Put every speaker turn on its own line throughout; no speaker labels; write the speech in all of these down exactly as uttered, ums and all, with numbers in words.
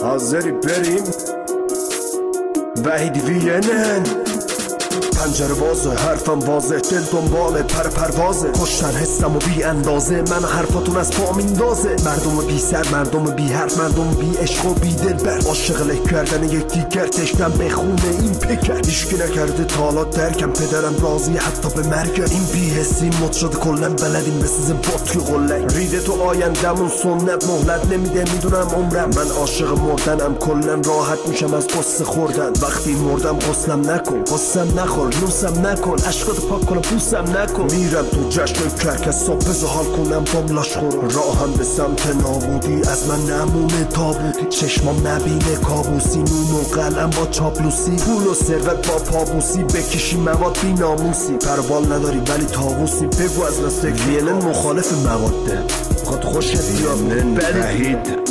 حاضری بریم وحید وینن. پنجره بازه حرفم واضح، دل دنباله پر پروازه، کشتن حسم و بی اندازه، من حرفاتون از پا میندازه. مردم بی سر، مردم بی حرف، مردم بی عشق و بی دل بر، عاشق له کردن یک دیگر، تشنم به خونه این پکر. هیچکی نکرده تالا درکم، پدرم راضی حتی به مرگم. این بی حسی مد شده کلن، بلدیم بسیز با توی قلک. ریده تو آیندمون سنت مهلت نمیده، میدونم عمرم من عاشق مردنم، کلن راحت میشم از قصه خوردن. وقتی مردم غسلم نکن، قصم نخور، نوسم نکن، عشقاتو پاک کنم بوسم نکن. میرم تو جشن کرکس، بذار حال کنم بام لاش خورم. راهم به سمت نابودی، از من نمونه تابوتی، چشمام نبینه کابوسی، نون و قلم با چاپلوسی، پول و ثروت با پابوسی، بکشی مواد بی ناموسی. پروال نداری ولی تاووسی، بگو از راست وینن مخالف مواده، خود خوشت بیاد وحید.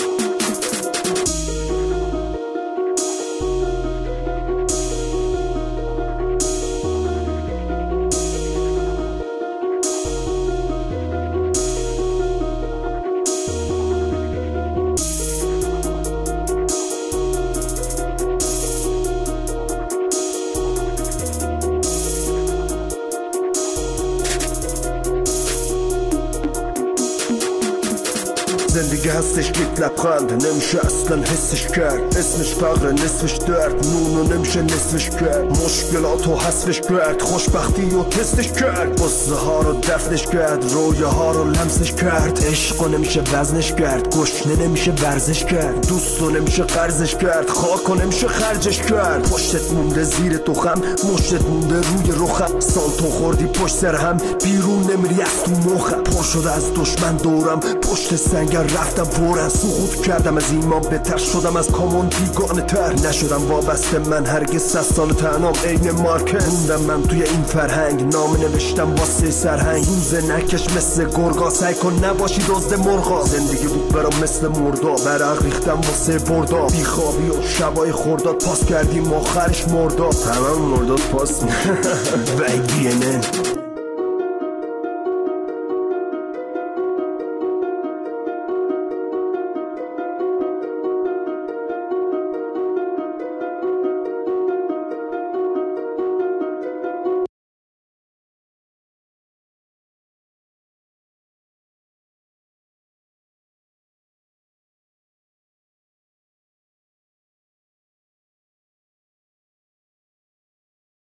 زندگی هستش یک لبخند، نمیشه اصلا حسش کرد، اسمش فقر نصفش درد، نونو نمیشه نصفش کرد، مشکلاتو حذفش کرد، خوشبختی و تستش کرد، قصه ها رو دفنش کرد، رویه ها رو لمسش کرد، عشقو نمیشه وزنش کرد، گشنه نمیشه ورزش کرد، دوستو نمیشه قرضش کرد، خاکو نمیشه خرجش کرد. پشتت مونده زیر تو خم، مشتت مونده روی رخم، سالتو خوردی پشت سر هم، بیرون نمیری از تو مخم. پر شده از دشمن دورم، پشت سنگر رفتم فورا، سقوط کردم از ایمان، بهتر شدم از کامان بیگانه تر، نشدم وابسته من هرگز، صد سال تنام عین مارکز. موندم من توی این فرهنگ، نام نوشتم واسه سرهنگ، روزه نکش مثل گرگا، سعی کن نباشی دزد مرغا. زندگی بود برام مثل مردا، برق ریختم واسه بردا، بیخوابی و شبای خورداد، پاس کردیم آخرش مردا، تمام مرداد پاس. وحید وینن.